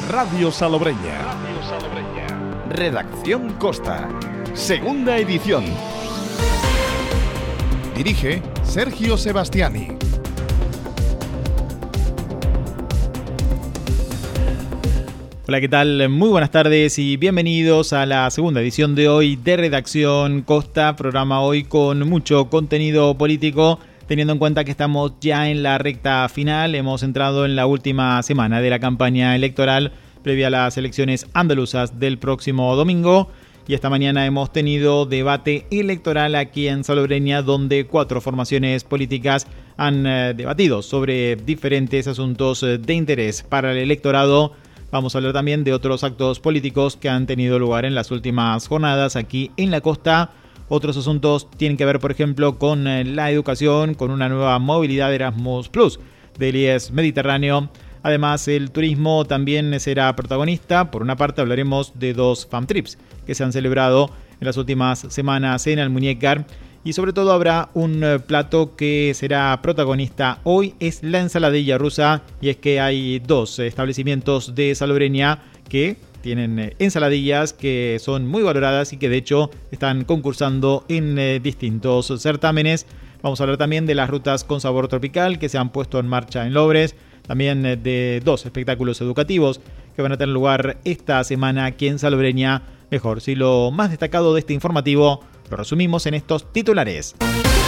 Radio Salobreña. Redacción Costa. Segunda edición. Dirige Sergio Sebastiani. Hola, ¿qué tal? Muy buenas tardes y bienvenidos a la segunda edición de hoy de Redacción Costa, programa hoy con mucho contenido político, teniendo en cuenta que estamos ya en la recta final. Hemos entrado en la última semana de la campaña electoral previa a las elecciones andaluzas del próximo domingo, y esta mañana hemos tenido debate electoral aquí en Salobreña, donde 4 formaciones políticas han debatido sobre diferentes asuntos de interés para el electorado. Vamos a hablar también de otros actos políticos que han tenido lugar en las últimas jornadas aquí en la costa. Otros asuntos tienen que ver, por ejemplo, con la educación, con una nueva movilidad Erasmus Plus del IES Mediterráneo. Además, el turismo también será protagonista. Por una parte, hablaremos de 2 Fam Trips que se han celebrado en las últimas semanas en Almuñécar. Y sobre todo habrá un plato que será protagonista hoy, es la ensaladilla rusa. Y es que hay 2 establecimientos de Salobreña que tienen ensaladillas que son muy valoradas y que de hecho están concursando en distintos certámenes. Vamos a hablar también de las rutas con sabor tropical que se han puesto en marcha en Lobres. También de 2 espectáculos educativos que van a tener lugar esta semana aquí en Salobreña. Mejor, si lo más destacado de este informativo lo resumimos en estos titulares.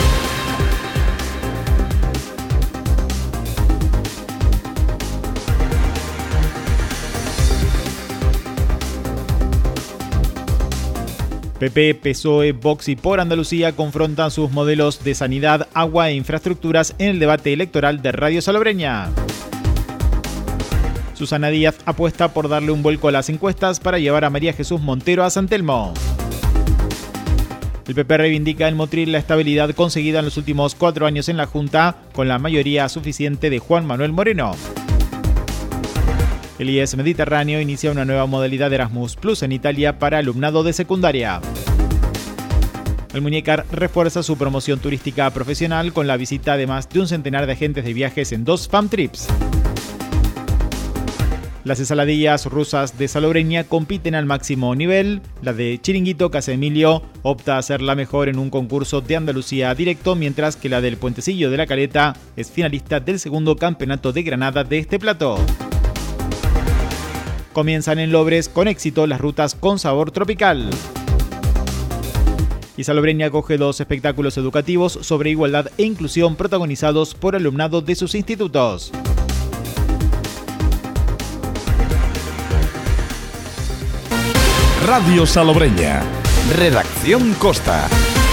PP, PSOE, Vox y Por Andalucía confrontan sus modelos de sanidad, agua e infraestructuras en el debate electoral de Radio Salobreña. Susana Díaz apuesta por darle un vuelco a las encuestas para llevar a María Jesús Montero a San Telmo. El PP reivindica en Motril la estabilidad conseguida en los últimos 4 años en la Junta con la mayoría suficiente de Juan Manuel Moreno. El IES Mediterráneo inicia una nueva modalidad de Erasmus Plus en Italia para alumnado de secundaria. Almuñécar refuerza su promoción turística profesional con la visita de más de un centenar de agentes de viajes en 2 Fam Trips. Las ensaladillas rusas de Salobreña compiten al máximo nivel. La de Chiringuito Casa Emilio opta a ser la mejor en un concurso de Andalucía directo, mientras que la del Puentecillo de la Caleta es finalista del segundo campeonato de Granada de este plato. Comienzan en Lobres con éxito las rutas con sabor tropical. Y Salobreña acoge 2 espectáculos educativos sobre igualdad e inclusión protagonizados por alumnado de sus institutos. Radio Salobreña. Redacción Costa.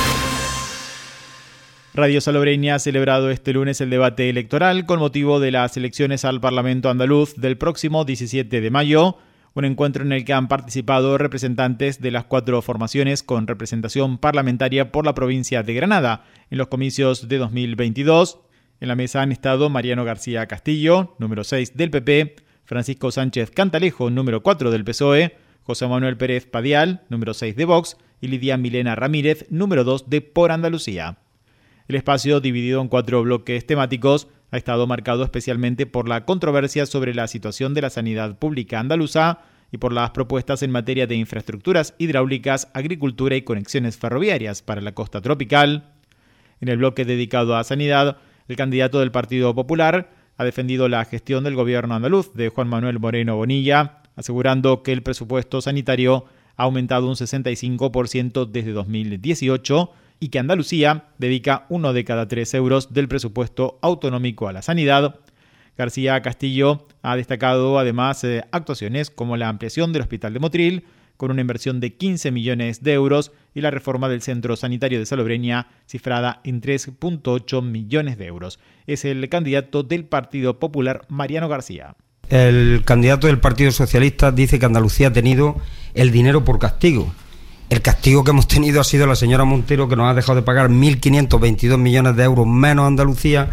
Radio Salobreña ha celebrado este lunes el debate electoral con motivo de las elecciones al Parlamento andaluz del próximo 17 de mayo, un encuentro en el que han participado representantes de las 4 formaciones con representación parlamentaria por la provincia de Granada en los comicios de 2022. En la mesa han estado Mariano García Castillo, número 6 del PP, Francisco Sánchez Cantalejo, número 4 del PSOE, José Manuel Pérez Padial, número 6 de Vox, y Lidia Milena Ramírez, número 2 de Por Andalucía. El espacio, dividido en 4 bloques temáticos, ha estado marcado especialmente por la controversia sobre la situación de la sanidad pública andaluza y por las propuestas en materia de infraestructuras hidráulicas, agricultura y conexiones ferroviarias para la costa tropical. En el bloque dedicado a sanidad, el candidato del Partido Popular ha defendido la gestión del gobierno andaluz de Juan Manuel Moreno Bonilla, asegurando que el presupuesto sanitario ha aumentado un 65% desde 2018 y que Andalucía dedica 1 de cada 3 euros del presupuesto autonómico a la sanidad. García Castillo ha destacado además actuaciones como la ampliación del Hospital de Motril, con una inversión de 15 millones de euros, y la reforma del Centro Sanitario de Salobreña, cifrada en 3,8 millones de euros. Es el candidato del Partido Popular, Mariano García. El candidato del Partido Socialista dice que Andalucía ha tenido el dinero por castigo. El castigo que hemos tenido ha sido la señora Montero, que nos ha dejado de pagar 1.522 millones de euros menos a Andalucía,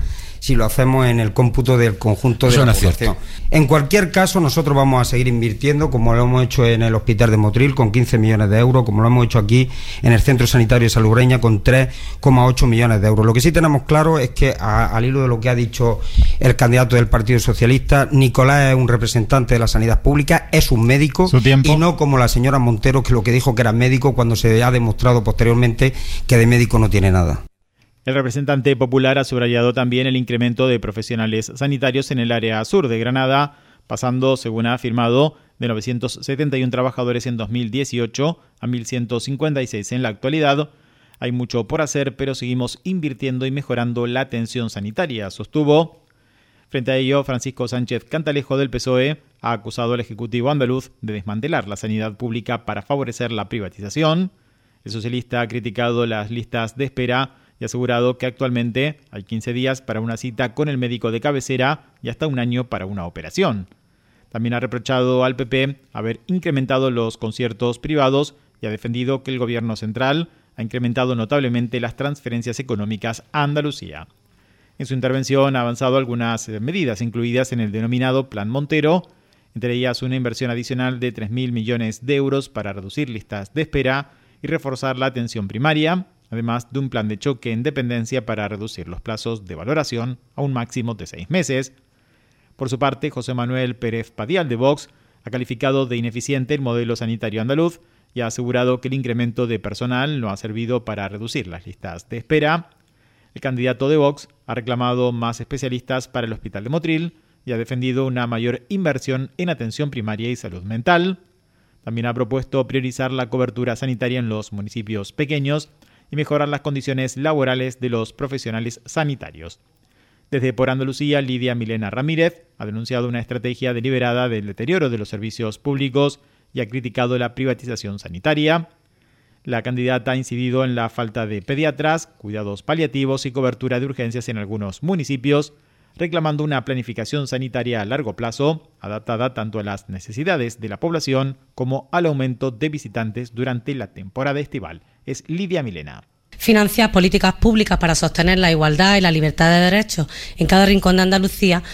si lo hacemos en el cómputo del conjunto de la población. En cualquier caso, nosotros vamos a seguir invirtiendo, como lo hemos hecho en el Hospital de Motril, con 15 millones de euros, como lo hemos hecho aquí en el Centro Sanitario de Salobreña, con 3,8 millones de euros. Lo que sí tenemos claro es que, al hilo de lo que ha dicho el candidato del Partido Socialista, Nicolás es un representante de la sanidad pública, es un médico, y no como la señora Montero, que lo que dijo que era médico cuando se ha demostrado posteriormente que de médico no tiene nada. El representante popular ha subrayado también el incremento de profesionales sanitarios en el área sur de Granada, pasando, según ha afirmado, de 971 trabajadores en 2018 a 1.156 en la actualidad. Hay mucho por hacer, pero seguimos invirtiendo y mejorando la atención sanitaria, sostuvo. Frente a ello, Francisco Sánchez Cantalejo del PSOE ha acusado al Ejecutivo andaluz de desmantelar la sanidad pública para favorecer la privatización. El socialista ha criticado las listas de espera y ha asegurado que actualmente hay 15 días para una cita con el médico de cabecera y hasta un año para una operación. También ha reprochado al PP haber incrementado los conciertos privados y ha defendido que el gobierno central ha incrementado notablemente las transferencias económicas a Andalucía. En su intervención ha avanzado algunas medidas incluidas en el denominado Plan Montero, entre ellas una inversión adicional de 3.000 millones de euros para reducir listas de espera y reforzar la atención primaria, además de un plan de choque en dependencia para reducir los plazos de valoración a un máximo de 6 meses. Por su parte, José Manuel Pérez Padial de Vox ha calificado de ineficiente el modelo sanitario andaluz y ha asegurado que el incremento de personal no ha servido para reducir las listas de espera. El candidato de Vox ha reclamado más especialistas para el Hospital de Motril y ha defendido una mayor inversión en atención primaria y salud mental. También ha propuesto priorizar la cobertura sanitaria en los municipios pequeños y mejorar las condiciones laborales de los profesionales sanitarios. Desde Por Andalucía, Lidia Milena Ramírez ha denunciado una estrategia deliberada del deterioro de los servicios públicos y ha criticado la privatización sanitaria. La candidata ha incidido en la falta de pediatras, cuidados paliativos y cobertura de urgencias en algunos municipios, reclamando una planificación sanitaria a largo plazo, adaptada tanto a las necesidades de la población como al aumento de visitantes durante la temporada estival. Es Lidia Milena. Financiar políticas públicas para sostener la igualdad y la libertad de derechos en cada rincón de Andalucía,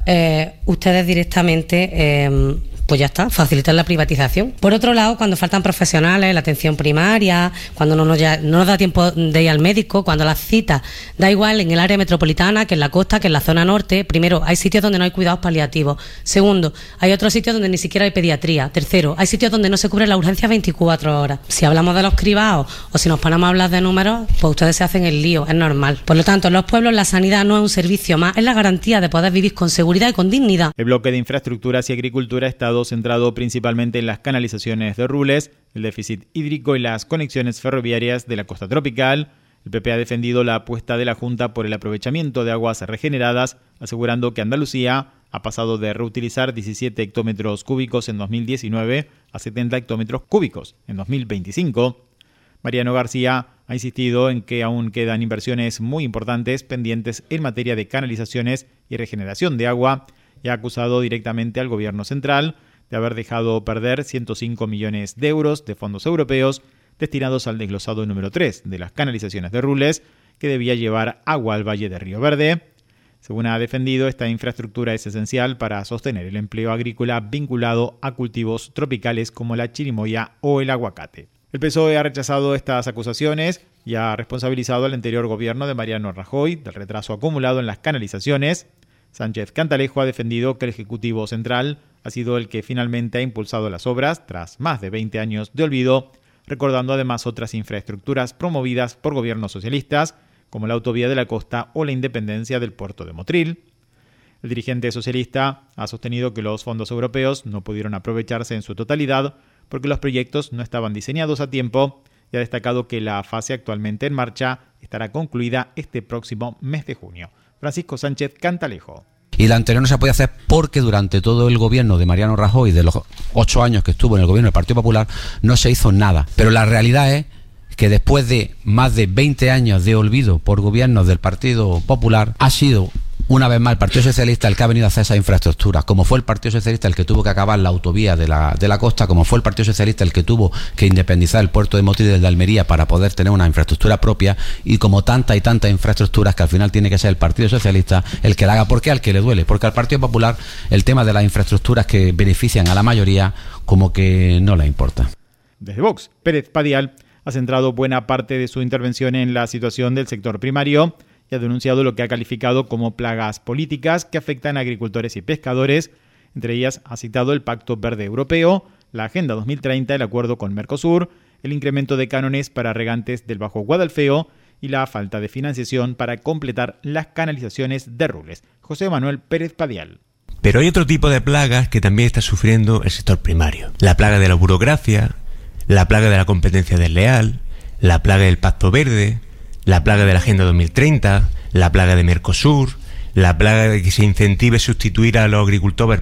ustedes directamente pues ya está, facilitar la privatización. Por otro lado, cuando faltan profesionales, la atención primaria, cuando no nos da tiempo de ir al médico, cuando las citas, da igual en el área metropolitana, que en la costa, que en la zona norte. Primero, hay sitios donde no hay cuidados paliativos. Segundo, hay otros sitios donde ni siquiera hay pediatría. Tercero, hay sitios donde no se cubre la urgencia 24 horas. Si hablamos de los cribados o si nos ponemos a hablar de números, pues ustedes se hacen el lío, es normal. Por lo tanto, en los pueblos la sanidad no es un servicio más, es la garantía de poder vivir con seguridad y con dignidad. El bloque de infraestructuras y agricultura ha estado centrado principalmente en las canalizaciones de Rules, el déficit hídrico y las conexiones ferroviarias de la costa tropical. El PP ha defendido la apuesta de la Junta por el aprovechamiento de aguas regeneradas, asegurando que Andalucía ha pasado de reutilizar 17 hectómetros cúbicos en 2019 a 70 hectómetros cúbicos en 2025. Mariano García ha insistido en que aún quedan inversiones muy importantes pendientes en materia de canalizaciones y regeneración de agua y ha acusado directamente al gobierno central de haber dejado perder 105 millones de euros de fondos europeos destinados al desglosado número 3 de las canalizaciones de Rules, que debía llevar agua al Valle de Río Verde. Según ha defendido, esta infraestructura es esencial para sostener el empleo agrícola vinculado a cultivos tropicales como la chirimoya o el aguacate. El PSOE ha rechazado estas acusaciones y ha responsabilizado al anterior gobierno de Mariano Rajoy del retraso acumulado en las canalizaciones. Sánchez Cantalejo ha defendido que el Ejecutivo Central ha sido el que finalmente ha impulsado las obras tras más de 20 años de olvido, recordando además otras infraestructuras promovidas por gobiernos socialistas, como la autovía de la costa o la independencia del puerto de Motril. El dirigente socialista ha sostenido que los fondos europeos no pudieron aprovecharse en su totalidad porque los proyectos no estaban diseñados a tiempo y ha destacado que la fase actualmente en marcha estará concluida este próximo mes de junio. Francisco Sánchez Cantalejo. Y la anterior no se podía hacer porque durante todo el gobierno de Mariano Rajoy, de los 8 años que estuvo en el gobierno del Partido Popular, no se hizo nada. Pero la realidad es que después de más de 20 años de olvido por gobiernos del Partido Popular, ha sido una vez más el Partido Socialista el que ha venido a hacer esas infraestructuras, como fue el Partido Socialista el que tuvo que acabar la autovía de la costa, como fue el Partido Socialista el que tuvo que independizar el puerto de Motril de Almería para poder tener una infraestructura propia, y como tantas y tantas infraestructuras que al final tiene que ser el Partido Socialista el que la haga. ¿Por qué? Al que le duele, porque al Partido Popular el tema de las infraestructuras que benefician a la mayoría como que no le importa. Desde Vox, Pérez Padial ha centrado buena parte de su intervención en la situación del sector primario y ha denunciado lo que ha calificado como plagas políticas que afectan a agricultores y pescadores. Entre ellas ha citado el Pacto Verde Europeo, la Agenda 2030, el acuerdo con Mercosur, el incremento de cánones para regantes del Bajo Guadalfeo y la falta de financiación para completar las canalizaciones de Rules. José Manuel Pérez Padial. Pero hay otro tipo de plagas que también está sufriendo el sector primario. La plaga de la burocracia, la plaga de la competencia desleal, la plaga del Pacto Verde, la plaga de la Agenda 2030, la plaga de Mercosur, la plaga de que se incentive sustituir a los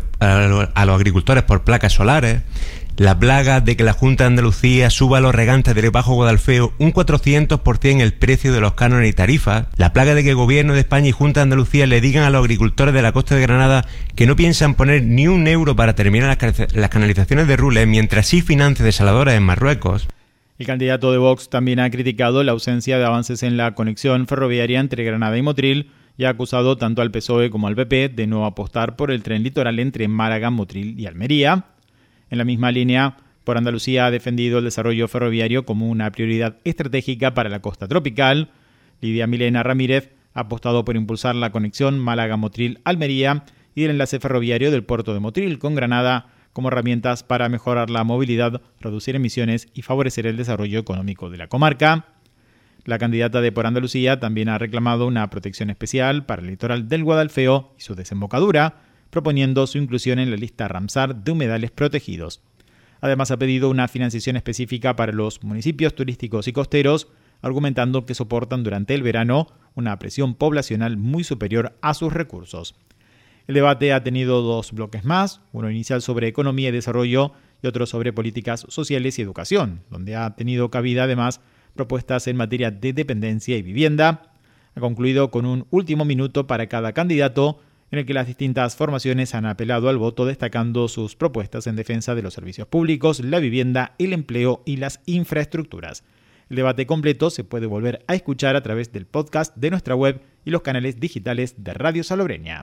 agricultores por placas solares, la plaga de que la Junta de Andalucía suba a los regantes del Bajo Guadalfeo un 400% el precio de los cánones y tarifas, la plaga de que el Gobierno de España y Junta de Andalucía le digan a los agricultores de la costa de Granada que no piensan poner ni un euro para terminar las canalizaciones de Rules, mientras sí financia desaladoras en Marruecos. El candidato de Vox también ha criticado la ausencia de avances en la conexión ferroviaria entre Granada y Motril y ha acusado tanto al PSOE como al PP de no apostar por el tren litoral entre Málaga, Motril y Almería. En la misma línea, Por Andalucía ha defendido el desarrollo ferroviario como una prioridad estratégica para la costa tropical. Lidia Milena Ramírez ha apostado por impulsar la conexión Málaga-Motril-Almería y el enlace ferroviario del puerto de Motril con Granada como herramientas para mejorar la movilidad, reducir emisiones y favorecer el desarrollo económico de la comarca. La candidata de Por Andalucía también ha reclamado una protección especial para el litoral del Guadalfeo y su desembocadura, proponiendo su inclusión en la lista Ramsar de humedales protegidos. Además, ha pedido una financiación específica para los municipios turísticos y costeros, argumentando que soportan durante el verano una presión poblacional muy superior a sus recursos. El debate ha tenido dos bloques más, uno inicial sobre economía y desarrollo y otro sobre políticas sociales y educación, donde ha tenido cabida además propuestas en materia de dependencia y vivienda. Ha concluido con un último minuto para cada candidato, en el que las distintas formaciones han apelado al voto destacando sus propuestas en defensa de los servicios públicos, la vivienda, el empleo y las infraestructuras. El debate completo se puede volver a escuchar a través del podcast de nuestra web y los canales digitales de Radio Salobreña.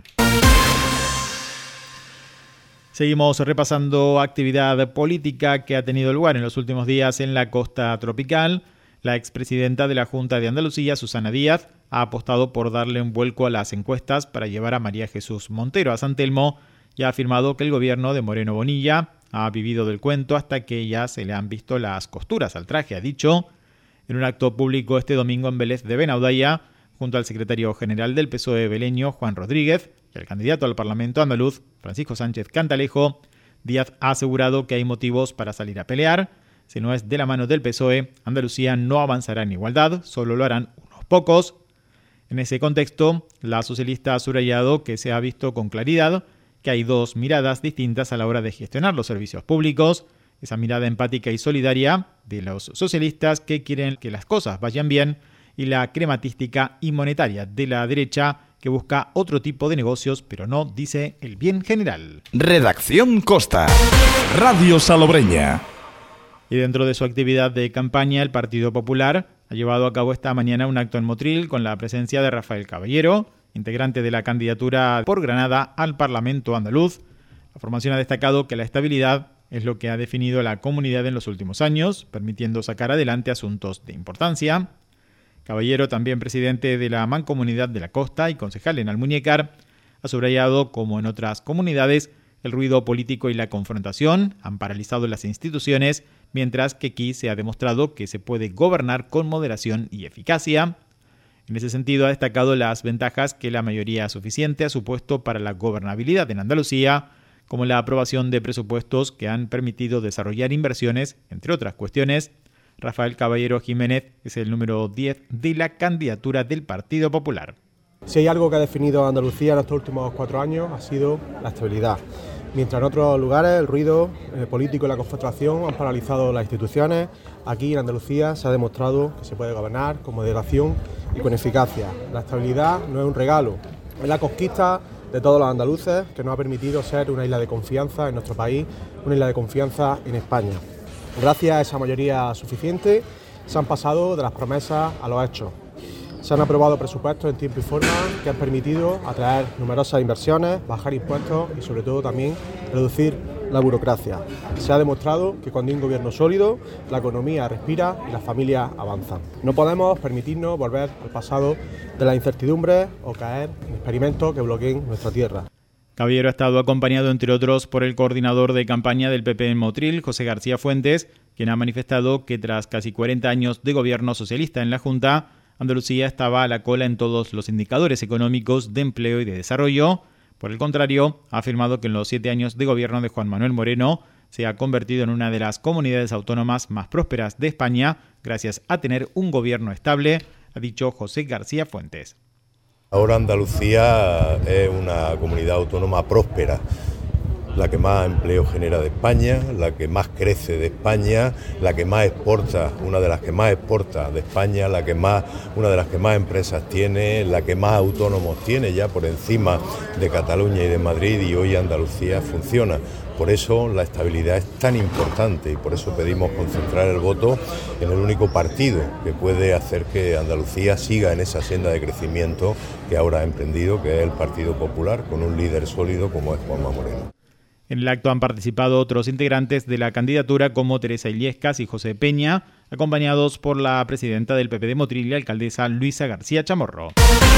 Seguimos repasando actividad política que ha tenido lugar en los últimos días en la costa tropical. La expresidenta de la Junta de Andalucía, Susana Díaz, ha apostado por darle un vuelco a las encuestas para llevar a María Jesús Montero a San Telmo y ha afirmado que el gobierno de Moreno Bonilla ha vivido del cuento hasta que ya se le han visto las costuras al traje, ha dicho. En un acto público este domingo en Vélez de Benaudalla, junto al secretario general del PSOE beleño, Juan Rodríguez, y al candidato al Parlamento andaluz, Francisco Sánchez Cantalejo, Díaz ha asegurado que hay motivos para salir a pelear. Si no es de la mano del PSOE, Andalucía no avanzará en igualdad, solo lo harán unos pocos. En ese contexto, la socialista ha subrayado que se ha visto con claridad que hay dos miradas distintas a la hora de gestionar los servicios públicos. Esa mirada empática y solidaria de los socialistas que quieren que las cosas vayan bien y la crematística y monetaria de la derecha que busca otro tipo de negocios, pero no dice el bien general. Redacción Costa, Radio Salobreña. Y dentro de su actividad de campaña, el Partido Popular ha llevado a cabo esta mañana un acto en Motril con la presencia de Rafael Caballero, integrante de la candidatura por Granada al Parlamento andaluz. La formación ha destacado que la estabilidad es lo que ha definido la comunidad en los últimos años, permitiendo sacar adelante asuntos de importancia. Caballero, también presidente de la Mancomunidad de la Costa y concejal en Almuñécar, ha subrayado, como en otras comunidades, el ruido político y la confrontación han paralizado las instituciones, mientras que aquí se ha demostrado que se puede gobernar con moderación y eficacia. En ese sentido, ha destacado las ventajas que la mayoría suficiente ha supuesto para la gobernabilidad en Andalucía, como la aprobación de presupuestos que han permitido desarrollar inversiones, entre otras cuestiones. Rafael Caballero Jiménez es el número 10 de la candidatura del Partido Popular. Si hay algo que ha definido a Andalucía en estos últimos 4 años ha sido la estabilidad. Mientras en otros lugares el ruido político y la confrontación han paralizado las instituciones, aquí en Andalucía se ha demostrado que se puede gobernar con moderación y con eficacia. La estabilidad no es un regalo, Es la conquista de todos los andaluces que nos ha permitido ser una isla de confianza en nuestro país, una isla de confianza en España. Gracias a esa mayoría suficiente se han pasado de las promesas a los hechos. Se han aprobado presupuestos en tiempo y forma que han permitido atraer numerosas inversiones, bajar impuestos y sobre todo también reducir la burocracia. Se ha demostrado que cuando hay un gobierno sólido, la economía respira y las familias avanzan. No podemos permitirnos volver al pasado de la incertidumbre o caer en experimentos que bloqueen nuestra tierra. Caballero ha estado acompañado, entre otros, por el coordinador de campaña del PP en Motril, José García Fuentes, quien ha manifestado que tras casi 40 años de gobierno socialista en la Junta, Andalucía estaba a la cola en todos los indicadores económicos de empleo y de desarrollo. Por el contrario, ha afirmado que en los 7 años de gobierno de Juan Manuel Moreno se ha convertido en una de las comunidades autónomas más prósperas de España gracias a tener un gobierno estable, ha dicho José García Fuentes. Ahora Andalucía es una comunidad autónoma próspera, la que más empleo genera de España, la que más crece de España, la que más exporta, una de las que más exporta de España, una de las que más empresas tiene, la que más autónomos tiene, ya por encima de Cataluña y de Madrid, y hoy Andalucía funciona. Por eso la estabilidad es tan importante y por eso pedimos concentrar el voto en el único partido que puede hacer que Andalucía siga en esa senda de crecimiento que ahora ha emprendido, que es el Partido Popular, con un líder sólido como es Juanma Moreno. En el acto han participado otros integrantes de la candidatura como Teresa Illescas y José Peña, acompañados por la presidenta del PP de Motril y alcaldesa Luisa García Chamorro.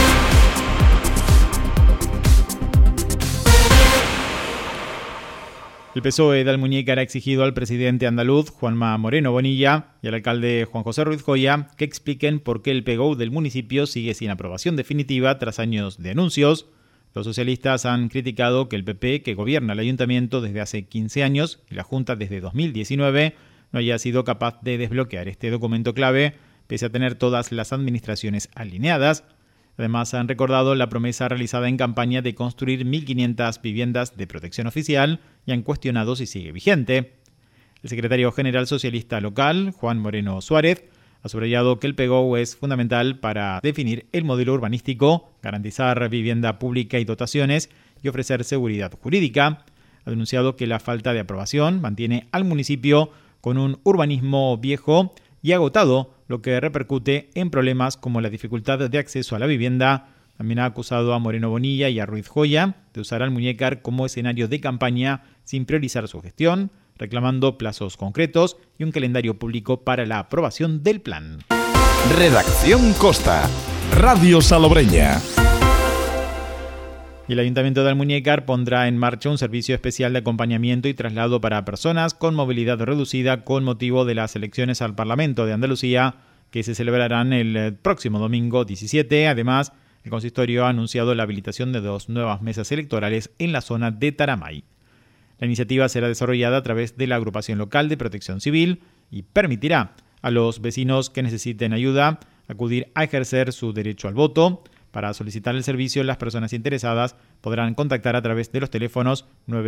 El PSOE de Almuñécar ha exigido al presidente andaluz, Juanma Moreno Bonilla, y al alcalde Juan José Ruiz Joya que expliquen por qué el PGOU del municipio sigue sin aprobación definitiva tras años de anuncios. Los socialistas han criticado que el PP, que gobierna el ayuntamiento desde hace 15 años y la Junta desde 2019, no haya sido capaz de desbloquear este documento clave, pese a tener todas las administraciones alineadas. Además, han recordado la promesa realizada en campaña de construir 1.500 viviendas de protección oficial y han cuestionado si sigue vigente. El secretario general socialista local, Juan Moreno Suárez, ha subrayado que el PGOU es fundamental para definir el modelo urbanístico, garantizar vivienda pública y dotaciones y ofrecer seguridad jurídica. Ha denunciado que la falta de aprobación mantiene al municipio con un urbanismo viejo y agotado, lo que repercute en problemas como la dificultad de acceso a la vivienda. También ha acusado a Moreno Bonilla y a Ruiz Joya de usar Almuñécar como escenario de campaña sin priorizar su gestión, reclamando plazos concretos y un calendario público para la aprobación del plan. Redacción Costa, Radio Salobreña. Y el Ayuntamiento de Almuñécar pondrá en marcha un servicio especial de acompañamiento y traslado para personas con movilidad reducida con motivo de las elecciones al Parlamento de Andalucía, que se celebrarán el próximo domingo 17. Además, el consistorio ha anunciado la habilitación de 2 nuevas mesas electorales en la zona de Taramay. La iniciativa será desarrollada a través de la Agrupación Local de Protección Civil y permitirá a los vecinos que necesiten ayuda acudir a ejercer su derecho al voto. Para solicitar el servicio, las personas interesadas podrán contactar a través de los teléfonos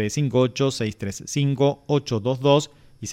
958-635-822 y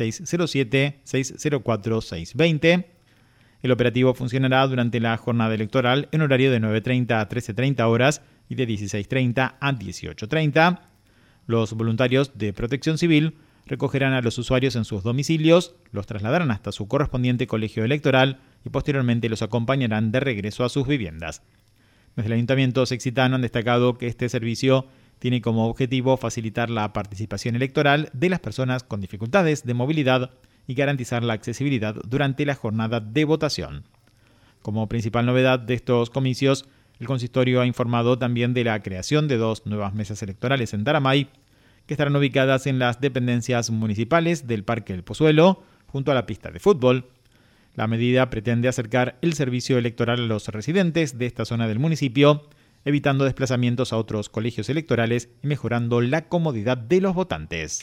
607-604-620. El operativo funcionará durante la jornada electoral en horario de 9:30 a 13:30 horas y de 16:30 a 18:30. Los voluntarios de Protección Civil recogerán a los usuarios en sus domicilios, los trasladarán hasta su correspondiente colegio electoral y posteriormente los acompañarán de regreso a sus viviendas. Desde el Ayuntamiento Sexitano han destacado que este servicio tiene como objetivo facilitar la participación electoral de las personas con dificultades de movilidad y garantizar la accesibilidad durante la jornada de votación. Como principal novedad de estos comicios, el consistorio ha informado también de la creación de 2 nuevas mesas electorales en Taramay, que estarán ubicadas en las dependencias municipales del Parque El Pozuelo, junto a la pista de fútbol. La medida pretende acercar el servicio electoral a los residentes de esta zona del municipio, evitando desplazamientos a otros colegios electorales y mejorando la comodidad de los votantes.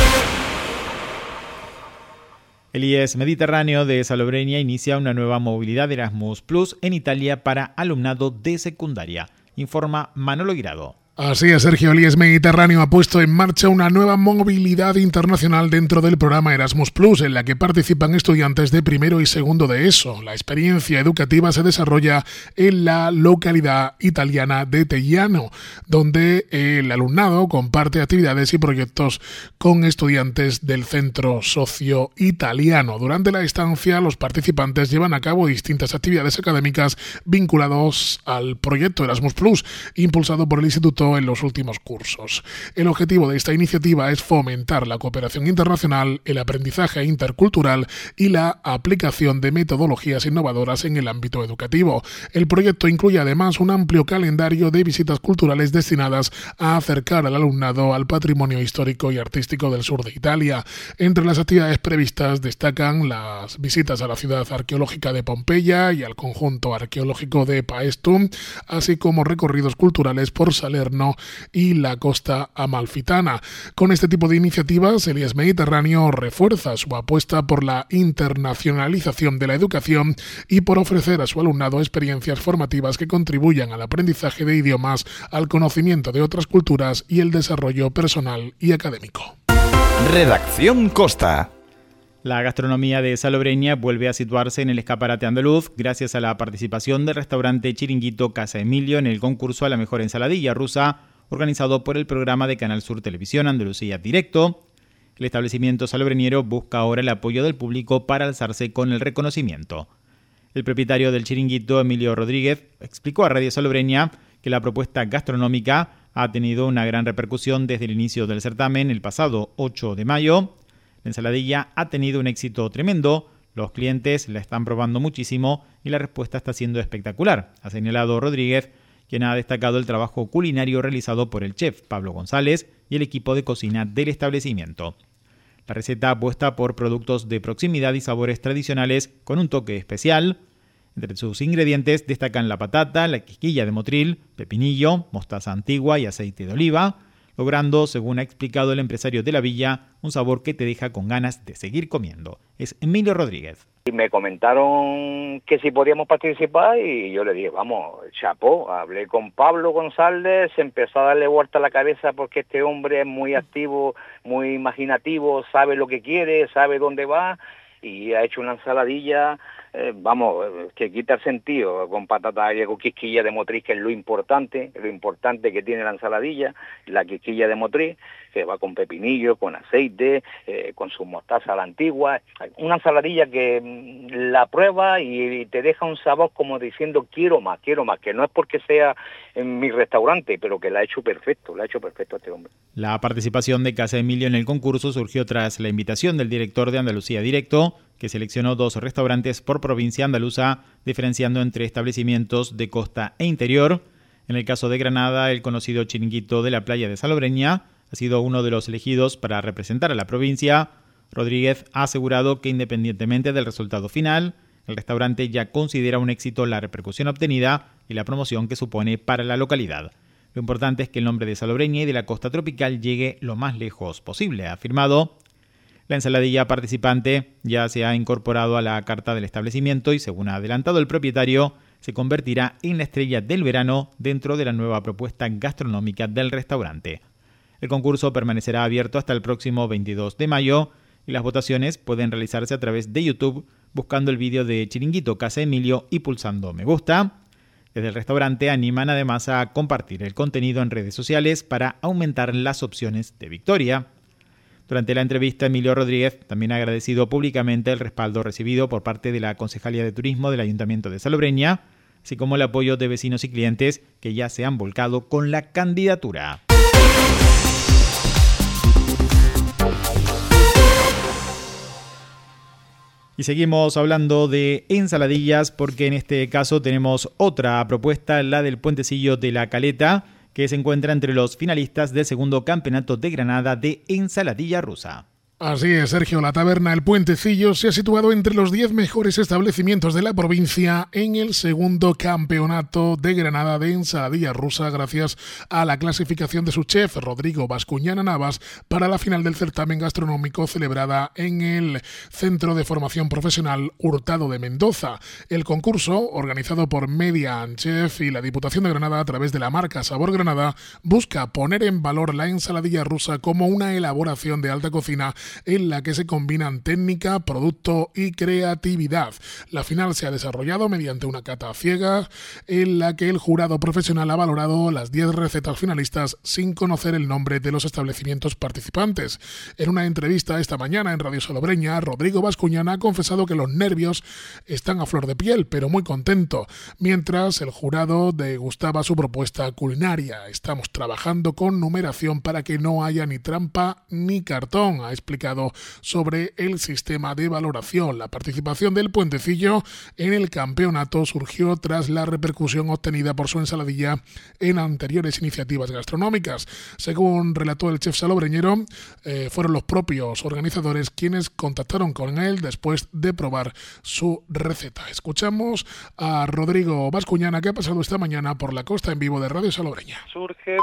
El IES Mediterráneo de Salobreña inicia una nueva movilidad Erasmus Plus en Italia para alumnado de secundaria, informa Manolo Guirado. Así es, Sergio. El IES Mediterráneo ha puesto en marcha una nueva movilidad internacional dentro del programa Erasmus+, en la que participan estudiantes de primero y segundo de ESO. La experiencia educativa se desarrolla en la localidad italiana de Tegliano, donde el alumnado comparte actividades y proyectos con estudiantes del centro socio-italiano. Durante la estancia, los participantes llevan a cabo distintas actividades académicas vinculadas al proyecto Erasmus+, impulsado por el Instituto en los últimos cursos. El objetivo de esta iniciativa es fomentar la cooperación internacional, el aprendizaje intercultural y la aplicación de metodologías innovadoras en el ámbito educativo. El proyecto incluye además un amplio calendario de visitas culturales destinadas a acercar al alumnado al patrimonio histórico y artístico del sur de Italia. Entre las actividades previstas destacan las visitas a la ciudad arqueológica de Pompeya y al conjunto arqueológico de Paestum, así como recorridos culturales por Salerno y la costa amalfitana. Con este tipo de iniciativas, el IES Mediterráneo refuerza su apuesta por la internacionalización de la educación y por ofrecer a su alumnado experiencias formativas que contribuyan al aprendizaje de idiomas, al conocimiento de otras culturas y el desarrollo personal y académico. Redacción Costa. La gastronomía de Salobreña vuelve a situarse en el escaparate andaluz gracias a la participación del restaurante Chiringuito Casa Emilio en el concurso a la mejor ensaladilla rusa organizado por el programa de Canal Sur Televisión Andalucía Directo. El establecimiento salobreñero busca ahora el apoyo del público para alzarse con el reconocimiento. El propietario del Chiringuito, Emilio Rodríguez, explicó a Radio Salobreña que la propuesta gastronómica ha tenido una gran repercusión desde el inicio del certamen el pasado 8 de mayo. La ensaladilla ha tenido un éxito tremendo, los clientes la están probando muchísimo y la respuesta está siendo espectacular, ha señalado Rodríguez, quien ha destacado el trabajo culinario realizado por el chef Pablo González y el equipo de cocina del establecimiento. La receta apuesta por productos de proximidad y sabores tradicionales con un toque especial. Entre sus ingredientes destacan la patata, la quisquilla de motril, pepinillo, mostaza antigua y aceite de oliva, logrando, según ha explicado el empresario de la villa, un sabor que te deja con ganas de seguir comiendo. Es Emilio Rodríguez. Y me comentaron que si podíamos participar y yo le dije, vamos, chapó. Hablé con Pablo González, empezó a darle vuelta a la cabeza porque este hombre es muy activo, muy imaginativo, sabe lo que quiere, sabe dónde va y ha hecho una ensaladilla, que quita el sentido, con patata y con quisquilla de motriz, que es lo importante que tiene la ensaladilla, la quisquilla de motriz, que va con pepinillo, con aceite, con su mostaza a la antigua, una ensaladilla que la prueba y te deja un sabor como diciendo quiero más, que no es porque sea en mi restaurante, pero que la ha hecho perfecto este hombre. La participación de Casa Emilio en el concurso surgió tras la invitación del director de Andalucía Directo, que seleccionó 2 restaurantes por provincia andaluza, diferenciando entre establecimientos de costa e interior. En el caso de Granada, el conocido Chiringuito de la playa de Salobreña ha sido uno de los elegidos para representar a la provincia. Rodríguez ha asegurado que independientemente del resultado final, el restaurante ya considera un éxito la repercusión obtenida y la promoción que supone para la localidad. Lo importante es que el nombre de Salobreña y de la costa tropical llegue lo más lejos posible, ha afirmado. La ensaladilla participante ya se ha incorporado a la carta del establecimiento y, según ha adelantado el propietario, se convertirá en la estrella del verano dentro de la nueva propuesta gastronómica del restaurante. El concurso permanecerá abierto hasta el próximo 22 de mayo y las votaciones pueden realizarse a través de YouTube buscando el vídeo de Chiringuito Casa Emilio y pulsando me gusta. Desde el restaurante animan además a compartir el contenido en redes sociales para aumentar las opciones de victoria. Durante la entrevista, Emilio Rodríguez también ha agradecido públicamente el respaldo recibido por parte de la Concejalía de Turismo del Ayuntamiento de Salobreña, así como el apoyo de vecinos y clientes que ya se han volcado con la candidatura. Y seguimos hablando de ensaladillas porque en este caso tenemos otra propuesta, la del Puentecillo de la Caleta, que se encuentra entre los finalistas del segundo campeonato de Granada de ensaladilla rusa. Así es, Sergio. La taberna El Puentecillo se ha situado entre los 10 mejores establecimientos de la provincia en el segundo campeonato de Granada de ensaladilla rusa, gracias a la clasificación de su chef Rodrigo Bascuñana Navas para la final del certamen gastronómico celebrada en el Centro de Formación Profesional Hurtado de Mendoza. El concurso, organizado por Media Chef y la Diputación de Granada a través de la marca Sabor Granada, busca poner en valor la ensaladilla rusa como una elaboración de alta cocina en la que se combinan técnica, producto y creatividad. La final se ha desarrollado mediante una cata ciega en la que el jurado profesional ha valorado las 10 recetas finalistas sin conocer el nombre de los establecimientos participantes. En una entrevista esta mañana en Radio Salobreña, Rodrigo Bascuñana ha confesado que los nervios están a flor de piel, pero muy contento, mientras el jurado degustaba su propuesta culinaria. Estamos trabajando con numeración para que no haya ni trampa ni cartón, ha explicado sobre el sistema de valoración. La participación del Puentecillo en el campeonato surgió tras la repercusión obtenida por su ensaladilla en anteriores iniciativas gastronómicas. Según relató el chef salobreñero, fueron los propios organizadores quienes contactaron con él después de probar su receta. Escuchamos a Rodrigo Bascuñana, que ha pasado esta mañana por la Costa en Vivo de Radio Salobreña. Surge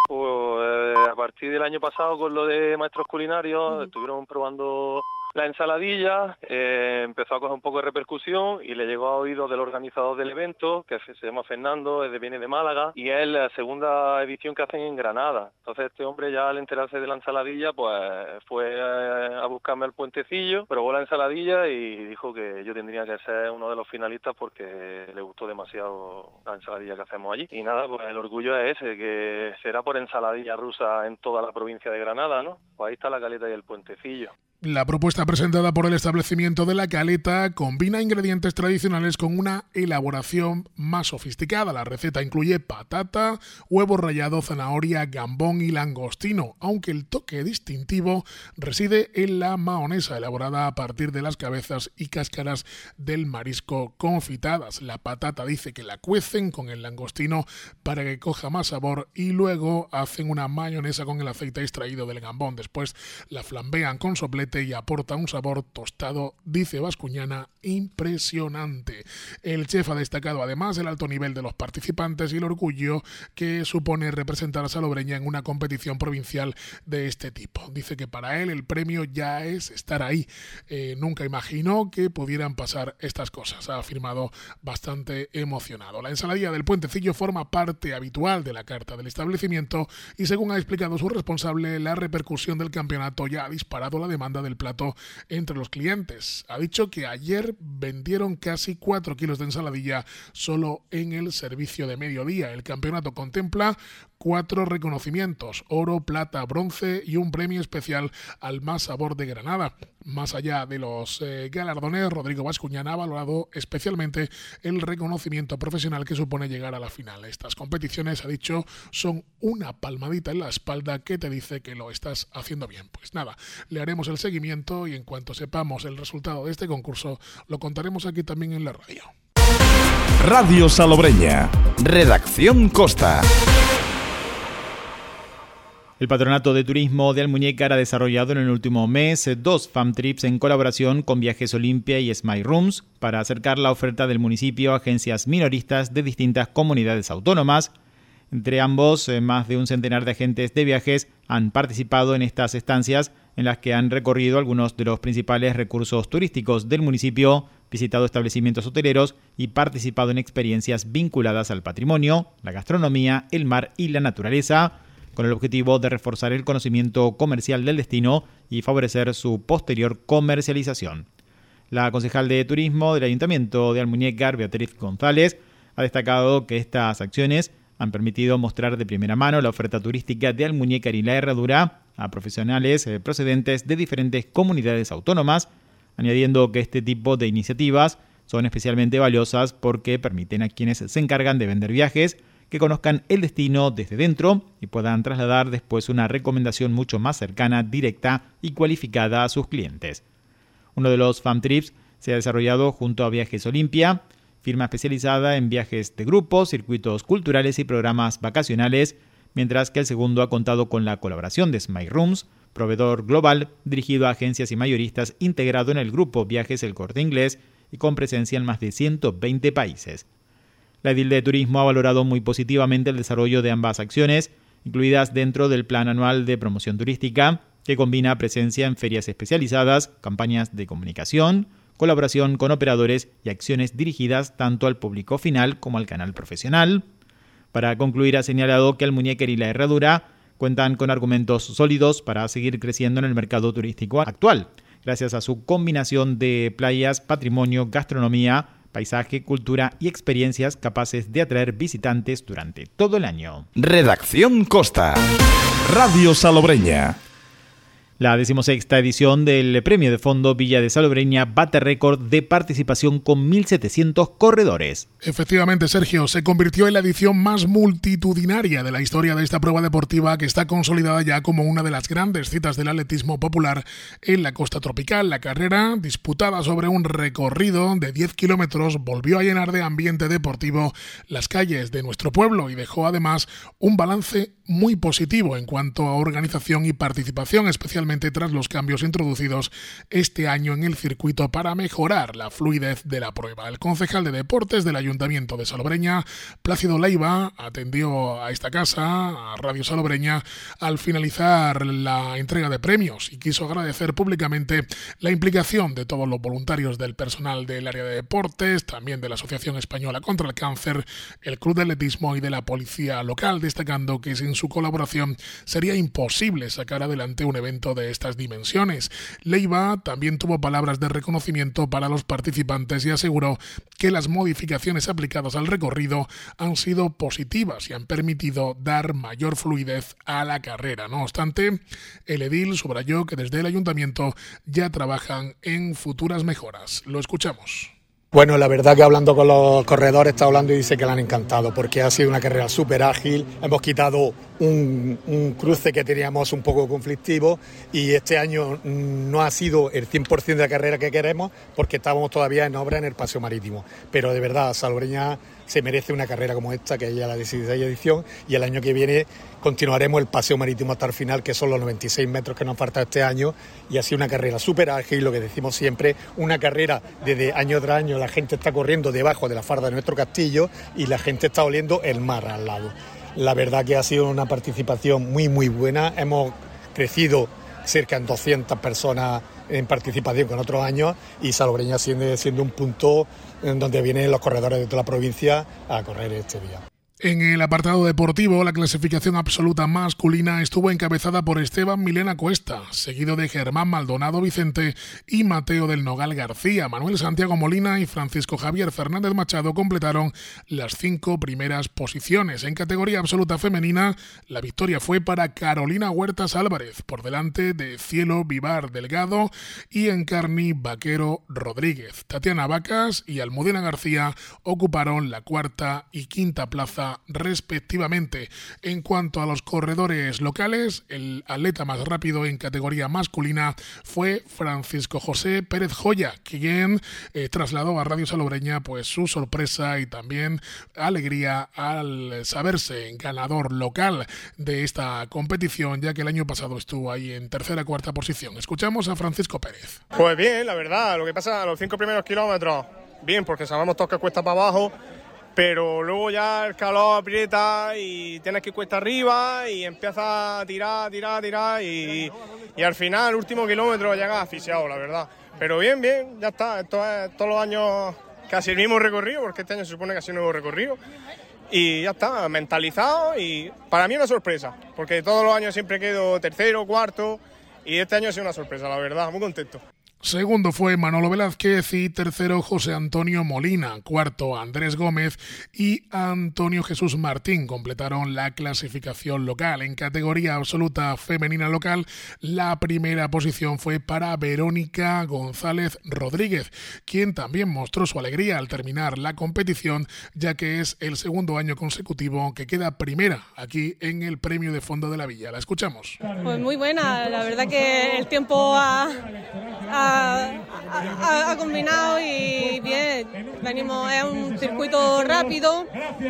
a partir del año pasado con lo de maestros culinarios, estuvieron probando la ensaladilla, empezó a coger un poco de repercusión y le llegó a oídos del organizador del evento, que se llama Fernando, viene de Málaga, y es la segunda edición que hacen en Granada. Entonces este hombre, ya al enterarse de la ensaladilla, pues fue a buscarme al Puentecillo, probó la ensaladilla y dijo que yo tendría que ser uno de los finalistas porque le gustó demasiado la ensaladilla que hacemos allí. Y nada, pues el orgullo es ese, que será por ensaladilla rusa en toda la provincia de Granada, ¿no? Pues ahí está la Caleta y el Puentecillo. La propuesta presentada por el establecimiento de La Caleta combina ingredientes tradicionales con una elaboración más sofisticada. La receta incluye patata, huevo rallado, zanahoria, gambón y langostino, aunque el toque distintivo reside en la mahonesa, elaborada a partir de las cabezas y cáscaras del marisco confitadas. La patata dice que la cuecen con el langostino para que coja más sabor y luego hacen una mayonesa con el aceite extraído del gambón. Después la flambean con soplete y aporta un sabor tostado, dice Bascuñana, impresionante. El chef ha destacado además el alto nivel de los participantes y el orgullo que supone representar a Salobreña en una competición provincial de este tipo. Dice que para él el premio ya es estar ahí. Nunca imaginó que pudieran pasar estas cosas, ha afirmado bastante emocionado. La ensaladilla del Puentecillo forma parte habitual de la carta del establecimiento y, según ha explicado su responsable, la repercusión del campeonato ya ha disparado la demanda del plato entre los clientes. Ha dicho que ayer vendieron casi 4 kilos de ensaladilla solo en el servicio de mediodía. El campeonato contempla 4 reconocimientos: oro, plata, bronce y un premio especial al más sabor de Granada. Más allá de los galardones, Rodrigo Bascuñana ha valorado especialmente el reconocimiento profesional que supone llegar a la final. Estas competiciones, ha dicho, son una palmadita en la espalda que te dice que lo estás haciendo bien. Pues nada, le haremos el seguimiento y en cuanto sepamos el resultado de este concurso, lo contaremos aquí también en la radio. Radio Salobreña, Redacción Costa. El Patronato de Turismo de Almuñécar ha desarrollado en el último mes 2 fam trips en colaboración con Viajes Olimpia y Smile Rooms para acercar la oferta del municipio a agencias minoristas de distintas comunidades autónomas. Entre ambos, más de un centenar de agentes de viajes han participado en estas estancias, en las que han recorrido algunos de los principales recursos turísticos del municipio, visitado establecimientos hoteleros y participado en experiencias vinculadas al patrimonio, la gastronomía, el mar y la naturaleza, con el objetivo de reforzar el conocimiento comercial del destino y favorecer su posterior comercialización. La concejal de Turismo del Ayuntamiento de Almuñécar, Beatriz González, ha destacado que estas acciones han permitido mostrar de primera mano la oferta turística de Almuñécar y la Herradura a profesionales procedentes de diferentes comunidades autónomas, añadiendo que este tipo de iniciativas son especialmente valiosas porque permiten a quienes se encargan de vender viajes que conozcan el destino desde dentro y puedan trasladar después una recomendación mucho más cercana, directa y cualificada a sus clientes. Uno de los fam trips se ha desarrollado junto a Viajes Olimpia, firma especializada en viajes de grupos, circuitos culturales y programas vacacionales, mientras que el segundo ha contado con la colaboración de Smile Rooms proveedor global dirigido a agencias y mayoristas integrado en el grupo Viajes El Corte Inglés y con presencia en más de 120 países. La edil de Turismo ha valorado muy positivamente el desarrollo de ambas acciones, incluidas dentro del Plan Anual de Promoción Turística, que combina presencia en ferias especializadas, campañas de comunicación, colaboración con operadores y acciones dirigidas tanto al público final como al canal profesional. Para concluir, ha señalado que Almuñécar y La Herradura cuentan con argumentos sólidos para seguir creciendo en el mercado turístico actual, gracias a su combinación de playas, patrimonio, gastronomía, paisaje, cultura y experiencias capaces de atraer visitantes durante todo el año. Redacción Costa. Radio Salobreña. La 16ª edición del Premio de Fondo Villa de Salobreña bate récord de participación con 1.700 corredores. Efectivamente, Sergio, se convirtió en la edición más multitudinaria de la historia de esta prueba deportiva, que está consolidada ya como una de las grandes citas del atletismo popular en la costa tropical. La carrera, disputada sobre un recorrido de 10 kilómetros, volvió a llenar de ambiente deportivo las calles de nuestro pueblo y dejó además un balance muy positivo en cuanto a organización y participación, especialmente tras los cambios introducidos este año en el circuito para mejorar la fluidez de la prueba. El concejal de Deportes del Ayuntamiento de Salobreña, Plácido Leiva, atendió a esta casa, a Radio Salobreña, al finalizar la entrega de premios y quiso agradecer públicamente la implicación de todos los voluntarios del personal del área de deportes, también de la Asociación Española contra el Cáncer, el Club de Atletismo y de la Policía Local, destacando que sin su colaboración sería imposible sacar adelante un evento de estas dimensiones. Leiva también tuvo palabras de reconocimiento para los participantes y aseguró que las modificaciones aplicadas al recorrido han sido positivas y han permitido dar mayor fluidez a la carrera. No obstante, el edil subrayó que desde el ayuntamiento ya trabajan en futuras mejoras. Lo escuchamos. Bueno, la verdad que hablando con los corredores, está hablando y dice que le han encantado porque ha sido una carrera súper ágil. Hemos quitado un cruce que teníamos un poco conflictivo y este año no ha sido el 100% de la carrera que queremos porque estábamos todavía en obra en el paseo marítimo. Pero de verdad, Salobreña se merece una carrera como esta, que es ya la 16ª edición, y el año que viene continuaremos el paseo marítimo hasta el final, que son los 96 metros que nos falta este año, y ha sido una carrera súper ágil, lo que decimos siempre, una carrera desde año tras año, la gente está corriendo debajo de la farda de nuestro castillo y la gente está oliendo el mar al lado. La verdad que ha sido una participación muy muy buena, hemos crecido cerca de 200 personas en participación con otros años y Salobreña siendo un punto en donde vienen los corredores de toda la provincia a correr este día. En el apartado deportivo, la clasificación absoluta masculina estuvo encabezada por Esteban Milena Cuesta, seguido de Germán Maldonado Vicente y Mateo del Nogal García. Manuel Santiago Molina y Francisco Javier Fernández Machado completaron las 5 primeras posiciones. En categoría absoluta femenina, la victoria fue para Carolina Huertas Álvarez, por delante de Cielo Vivar Delgado y Encarni Vaquero Rodríguez. Tatiana Vacas y Almudena García ocuparon la 4ª y 5ª plaza respectivamente. En cuanto a los corredores locales, el atleta más rápido en categoría masculina fue Francisco José Pérez Joya, quien trasladó a Radio Salobreña pues su sorpresa y también alegría al saberse ganador local de esta competición, ya que el año pasado estuvo ahí en 3ª, 4ª posición. Escuchamos a Francisco Pérez. Pues bien, la verdad, lo que pasa, los 5 primeros kilómetros, bien, porque sabemos todos que cuesta para abajo, pero luego ya el calor aprieta y tienes que ir cuesta arriba y empiezas a tirar y al final, el último kilómetro, llegas asfixiado, la verdad. Pero bien, ya está. Esto es todos los años casi el mismo recorrido, porque este año se supone que ha sido un nuevo recorrido. Y ya está, mentalizado y para mí una sorpresa, porque todos los años siempre quedo 3º, 4º y este año ha sido una sorpresa, la verdad, muy contento. Segundo fue Manolo Velázquez y 3º José Antonio Molina. 4º Andrés Gómez y Antonio Jesús Martín completaron la clasificación local. En categoría absoluta femenina local, la primera posición fue para Verónica González Rodríguez, quien también mostró su alegría al terminar la competición, ya que es el 2º año consecutivo que queda primera aquí en el Premio de Fondo de la Villa. La escuchamos. Pues muy buena, la verdad que el tiempo ha ha combinado y bien. Venimos, es un circuito rápido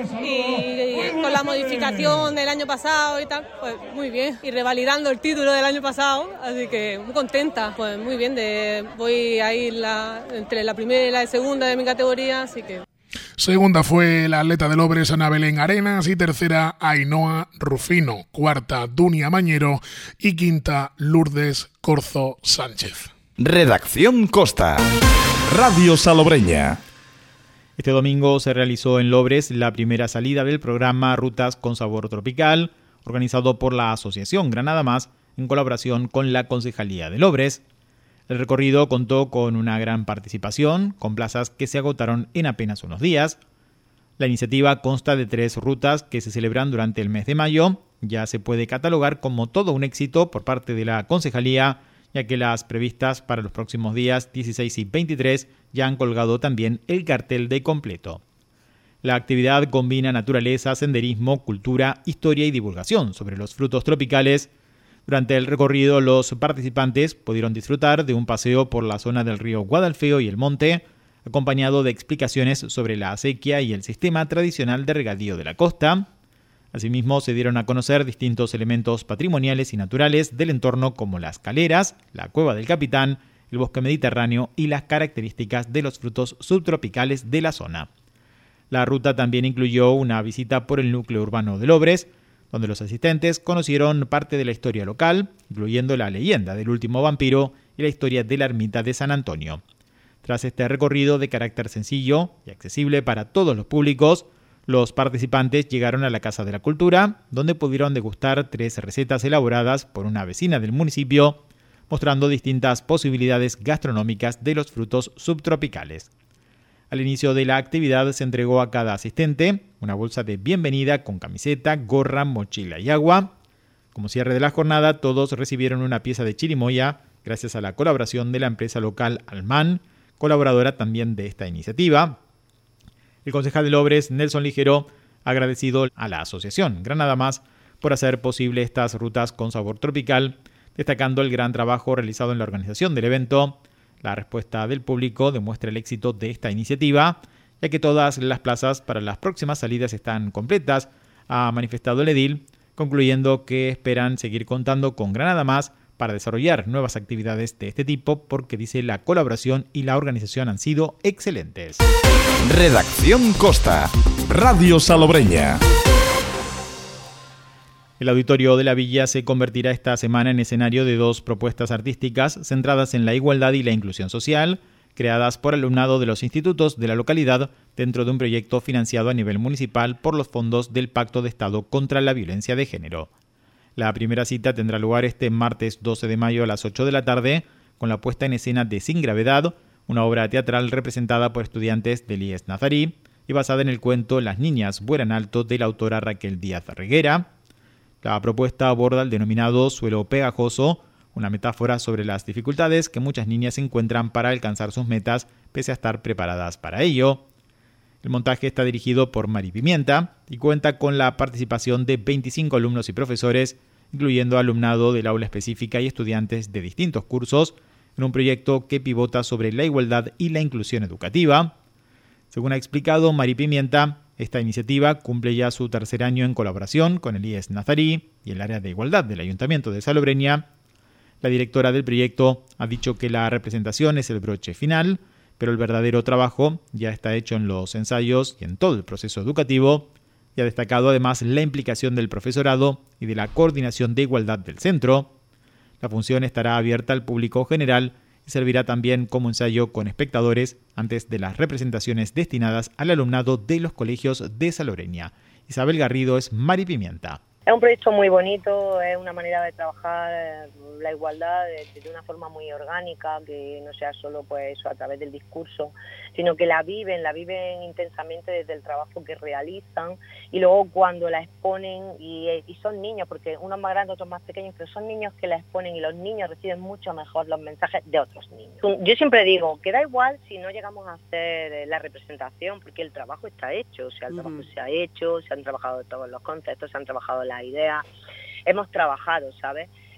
y con la modificación del año pasado y tal, pues muy bien. Y revalidando el título del año pasado, así que muy contenta, pues muy bien. Voy a ir entre la primera y la segunda de mi categoría, así que... Segunda fue la atleta de Lobres Ana Belén Arenas y tercera Ainhoa Rufino, cuarta Dunia Mañero y quinta Lourdes Corzo Sánchez. Redacción Costa, Radio Salobreña. Este domingo se realizó en Lobres la primera salida del programa Rutas con Sabor Tropical, organizado por la Asociación Granada Más en colaboración con la Concejalía de Lobres. El recorrido contó con una gran participación, con plazas que se agotaron en apenas unos días. La iniciativa consta de 3 rutas que se celebran durante el mes de mayo. Ya se puede catalogar como todo un éxito por parte de la Concejalía, ya que las previstas para los próximos días 16 y 23 ya han colgado también el cartel de completo. La actividad combina naturaleza, senderismo, cultura, historia y divulgación sobre los frutos tropicales. Durante el recorrido, los participantes pudieron disfrutar de un paseo por la zona del río Guadalfeo y el monte, acompañado de explicaciones sobre la acequia y el sistema tradicional de regadío de la costa. Asimismo, se dieron a conocer distintos elementos patrimoniales y naturales del entorno como las caleras, la cueva del Capitán, el bosque mediterráneo y las características de los frutos subtropicales de la zona. La ruta también incluyó una visita por el núcleo urbano de Lobres, donde los asistentes conocieron parte de la historia local, incluyendo la leyenda del último vampiro y la historia de la ermita de San Antonio. Tras este recorrido de carácter sencillo y accesible para todos los públicos, los participantes llegaron a la Casa de la Cultura, donde pudieron degustar 3 recetas elaboradas por una vecina del municipio, mostrando distintas posibilidades gastronómicas de los frutos subtropicales. Al inicio de la actividad se entregó a cada asistente una bolsa de bienvenida con camiseta, gorra, mochila y agua. Como cierre de la jornada, todos recibieron una pieza de chirimoya gracias a la colaboración de la empresa local Alman, colaboradora también de esta iniciativa. El concejal de Lobres, Nelson Ligero, ha agradecido a la Asociación Granada Más por hacer posible estas rutas con sabor tropical, destacando el gran trabajo realizado en la organización del evento. La respuesta del público demuestra el éxito de esta iniciativa, ya que todas las plazas para las próximas salidas están completas, ha manifestado el edil, concluyendo que esperan seguir contando con Granada Más para desarrollar nuevas actividades de este tipo, porque dice la colaboración y la organización han sido excelentes. Redacción Costa, Radio Salobreña. El auditorio de la Villa se convertirá esta semana en escenario de 2 propuestas artísticas centradas en la igualdad y la inclusión social, creadas por alumnado de los institutos de la localidad dentro de un proyecto financiado a nivel municipal por los fondos del Pacto de Estado contra la Violencia de Género. La primera cita tendrá lugar este martes 12 de mayo a las 8 de la tarde, con la puesta en escena de Sin Gravedad, una obra teatral representada por estudiantes del IES Nazarí y basada en el cuento Las niñas vuelan alto de la autora Raquel Díaz Reguera. La propuesta aborda el denominado suelo pegajoso, una metáfora sobre las dificultades que muchas niñas encuentran para alcanzar sus metas pese a estar preparadas para ello. El montaje está dirigido por Mari Pimienta y cuenta con la participación de 25 alumnos y profesores, incluyendo alumnado del aula específica y estudiantes de distintos cursos, en un proyecto que pivota sobre la igualdad y la inclusión educativa. Según ha explicado Mari Pimienta, esta iniciativa cumple ya su 3er año en colaboración con el IES Nazarí y el área de igualdad del Ayuntamiento de Salobreña. La directora del proyecto ha dicho que la representación es el broche final, pero el verdadero trabajo ya está hecho en los ensayos y en todo el proceso educativo, y ha destacado además la implicación del profesorado y de la coordinación de igualdad del centro. La función estará abierta al público general y servirá también como ensayo con espectadores antes de las representaciones destinadas al alumnado de los colegios de Salobreña. Isabel Garrido es Mari Pimienta. Es un proyecto muy bonito, es una manera de trabajar la igualdad de una forma muy orgánica, que no sea solo pues eso a través del discurso, sino que la viven intensamente desde el trabajo que realizan, y luego cuando la exponen, y son niños, porque unos más grandes, otros más pequeños, pero son niños que la exponen y los niños reciben mucho mejor los mensajes de otros niños. Yo siempre digo que da igual si no llegamos a hacer la representación, porque el trabajo está hecho, o sea, el trabajo se ha hecho, se han trabajado todos los conceptos, se han trabajado las ideas, hemos trabajado, ¿sabes?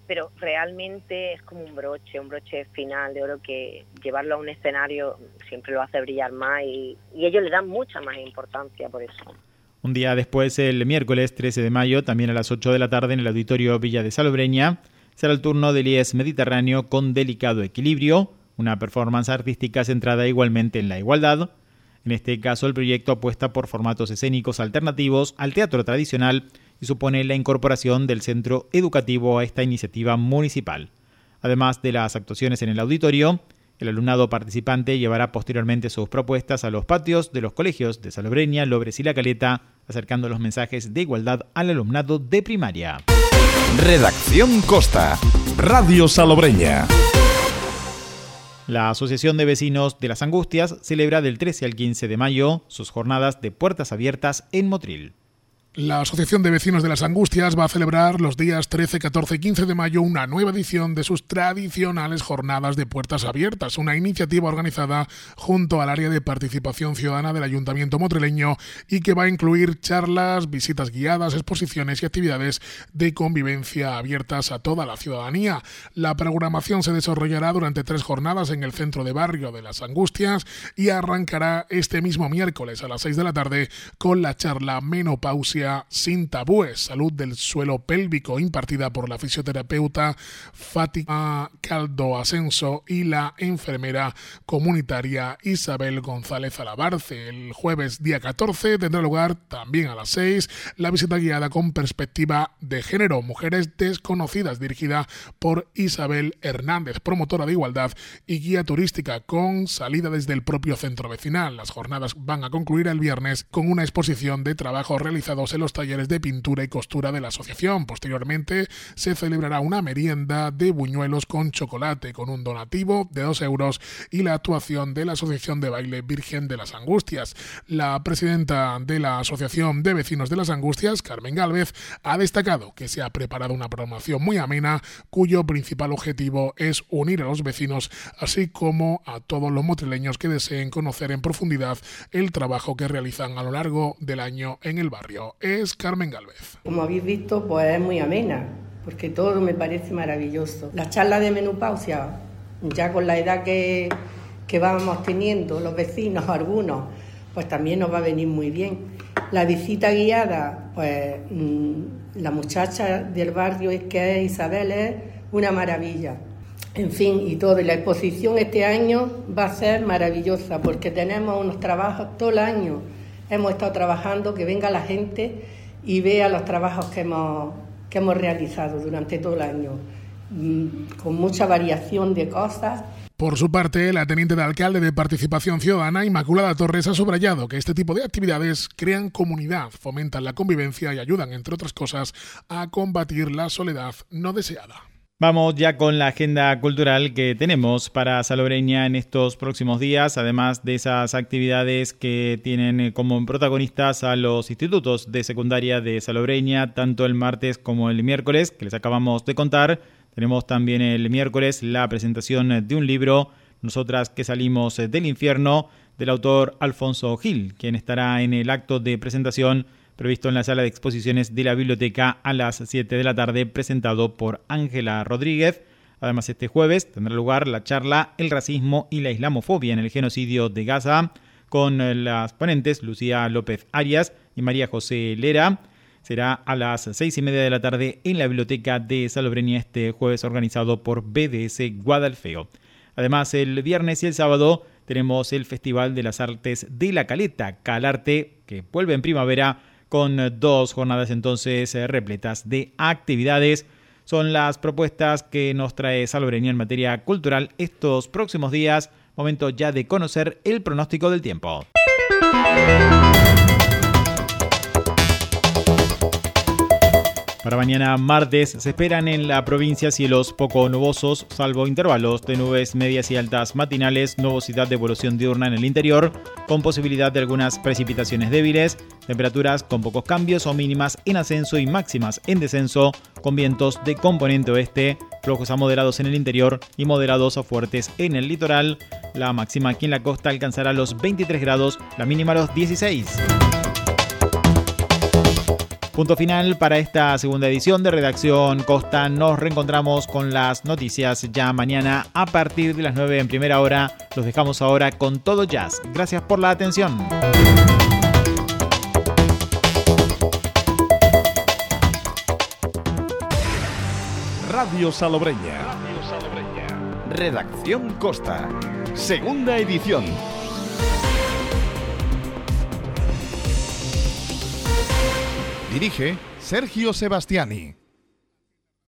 pero realmente es como un broche final de oro que llevarlo a un escenario siempre lo hace brillar más y ellos le dan mucha más importancia por eso. Un día después, el miércoles 13 de mayo, también a las 8 de la tarde en el Auditorio Villa de Salobreña, será el turno del IES Mediterráneo con Delicado Equilibrio, una performance artística centrada igualmente en la igualdad. En este caso, el proyecto apuesta por formatos escénicos alternativos al teatro tradicional y supone la incorporación del centro educativo a esta iniciativa municipal. Además de las actuaciones en el auditorio, el alumnado participante llevará posteriormente sus propuestas a los patios de los colegios de Salobreña, Lobres y La Caleta, acercando los mensajes de igualdad al alumnado de primaria. Redacción Costa, Radio Salobreña. La Asociación de Vecinos de Las Angustias celebra del 13 al 15 de mayo sus jornadas de puertas abiertas en Motril. La Asociación de Vecinos de Las Angustias va a celebrar los días 13, 14 y 15 de mayo una nueva edición de sus tradicionales jornadas de puertas abiertas, una iniciativa organizada junto al área de participación ciudadana del Ayuntamiento motrileño y que va a incluir charlas, visitas guiadas, exposiciones y actividades de convivencia abiertas a toda la ciudadanía. La programación se desarrollará durante 3 jornadas en el centro de barrio de Las Angustias y arrancará este mismo miércoles a las 6 de la tarde con la charla Menopausia sin tabúes, salud del suelo pélvico, impartida por la fisioterapeuta Fátima Caldo Ascenso y la enfermera comunitaria Isabel González Alabarce. El jueves día 14 tendrá lugar también a las 6 la visita guiada con perspectiva de género, mujeres desconocidas, dirigida por Isabel Hernández, promotora de igualdad y guía turística, con salida desde el propio centro vecinal. Las jornadas van a concluir el viernes con una exposición de trabajos realizados en los talleres de pintura y costura de la asociación. Posteriormente se celebrará una merienda de buñuelos con chocolate con un donativo de 2 euros y la actuación de la Asociación de Baile Virgen de Las Angustias. La presidenta de la Asociación de Vecinos de Las Angustias, Carmen Gálvez, ha destacado que se ha preparado una programación muy amena cuyo principal objetivo es unir a los vecinos, así como a todos los motrileños que deseen conocer en profundidad el trabajo que realizan a lo largo del año en el barrio. Es Carmen Gálvez. Como habéis visto, pues es muy amena, porque todo me parece maravilloso. La charla de menopausia, ya con la edad que vamos teniendo los vecinos, algunos, pues también nos va a venir muy bien. La visita guiada, pues la muchacha del barrio que es Isabel, es una maravilla. En fin, y todo. Y la exposición este año va a ser maravillosa, porque tenemos unos trabajos todo el año. Hemos estado trabajando, que venga la gente y vea los trabajos que hemos realizado durante todo el año, con mucha variación de cosas. Por su parte, la teniente de alcalde de Participación Ciudadana, Inmaculada Torres, ha subrayado que este tipo de actividades crean comunidad, fomentan la convivencia y ayudan, entre otras cosas, a combatir la soledad no deseada. Vamos ya con la agenda cultural que tenemos para Salobreña en estos próximos días, además de esas actividades que tienen como protagonistas a los institutos de secundaria de Salobreña, tanto el martes como el miércoles, que les acabamos de contar. Tenemos también el miércoles la presentación de un libro, Nosotras que salimos del infierno, del autor Alfonso Gil, quien estará en el acto de presentación previsto en la sala de exposiciones de la biblioteca a las 7 de la tarde, presentado por Ángela Rodríguez. Además, este jueves tendrá lugar la charla El racismo y la islamofobia en el genocidio de Gaza, con las ponentes Lucía López Arias y María José Lera. Será a las 6:30 de la tarde en la biblioteca de Salobreña este jueves, organizado por BDS Guadalfeo. Además, el viernes y el sábado tenemos el Festival de las Artes de La Caleta, Calarte, que vuelve en primavera, con 2 jornadas entonces repletas de actividades. Son las propuestas que nos trae Salobreña en materia cultural estos próximos días. Momento ya de conocer el pronóstico del tiempo. Para mañana martes se esperan en la provincia cielos poco nubosos, salvo intervalos de nubes medias y altas matinales, nubosidad de evolución diurna en el interior, con posibilidad de algunas precipitaciones débiles, temperaturas con pocos cambios o mínimas en ascenso y máximas en descenso, con vientos de componente oeste, flojos a moderados en el interior y moderados a fuertes en el litoral. La máxima aquí en la costa alcanzará los 23 grados, la mínima los 16. Punto final para esta segunda edición de Redacción Costa. Nos reencontramos con las noticias ya mañana a partir de las 9 en primera hora. Los dejamos ahora con Todo Jazz. Gracias por la atención. Radio Salobreña. Redacción Costa. Segunda edición. Dirige Sergio Sebastiani.